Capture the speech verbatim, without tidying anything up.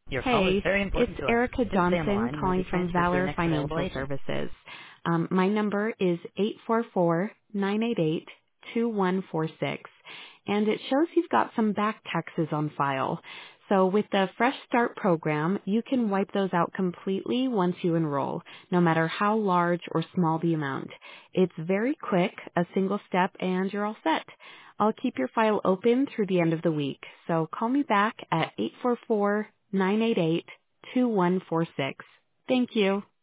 Your call is Hey, very it's important to us. Erica Please stay on the Johnson line and you'll be calling from transferred to the Valor next available Financial agent. Services. Um, my number is eight four four, nine eight eight, two one four six, and it shows you've got some back taxes on file. So with the Fresh Start program, you can wipe those out completely once you enroll, no matter how large or small the amount. It's very quick, a single step, and you're all set. I'll keep your file open through the end of the week, so call me back at eight four four, nine eight eight, two one four six. Thank you.